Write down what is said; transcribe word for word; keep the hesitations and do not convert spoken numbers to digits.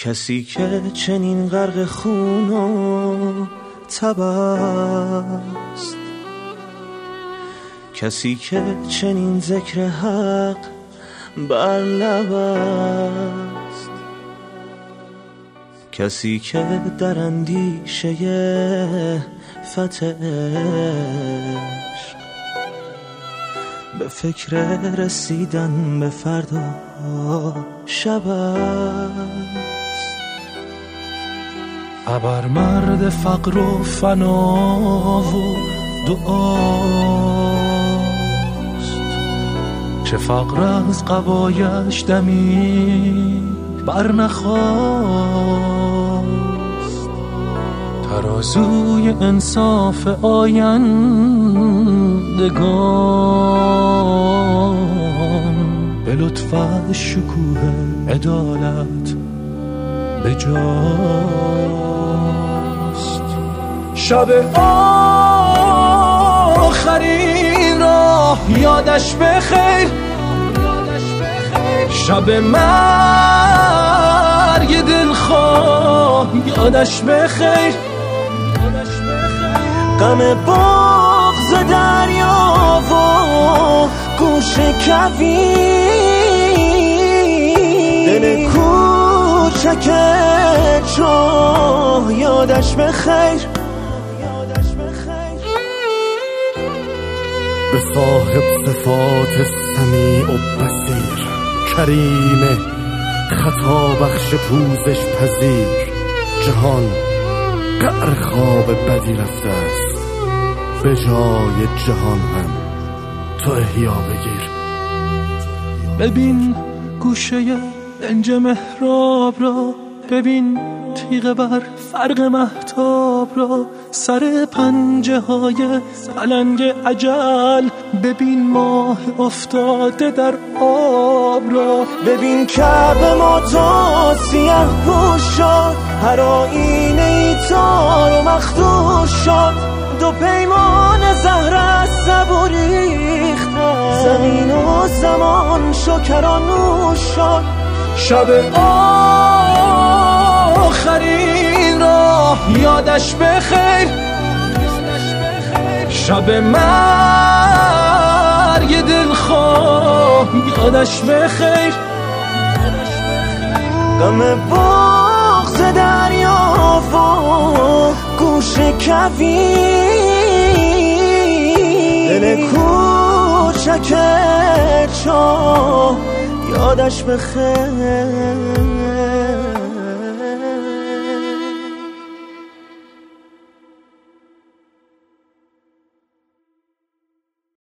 کسی که چنین غرق خون و تب است، کسی که چنین ذکر حق بر لب است، کسی که در اندیشه فتح عشق به فکر رسیدن به فردا شب است. ابر مرد فقر و فنا و دعاست، چه فقر از قبایش دمی بر نخواست. ترازوی انصاف آیندگان به لطف شکوه عدالت به جاست. شب آخرین را یادش بخیر، شب مرگ دلخواه یادش بخیر. غم بغض دریا و گوش کویر، دل کوچک چاه یادش بخیر. به صاحب صفات سمیع و بصیر، کریم خطا بخش پوزش پذیر، جهان قعر خواب بدی رفته است، به جای جهان هم تو احیا بگیر. ببین گوشه دنج محراب را، ببین تیغ بر فرق مهتاب را، سر پنجه های پلنگ اجل، ببین ماه افتاده در آب را. ببین کعبه ما تا سیه پوش شد، هر آینه ای تار و مخدوش شد، دو پیمان زهر از صبوری ریختن، زمین و زمان شکرانوش شد. شب آخرین را یادش بخیر، شب مرگ دلخواه یادش بخیر. غم بغض دریا و گوش کویر، دل کوچک چاه یادش بخیر.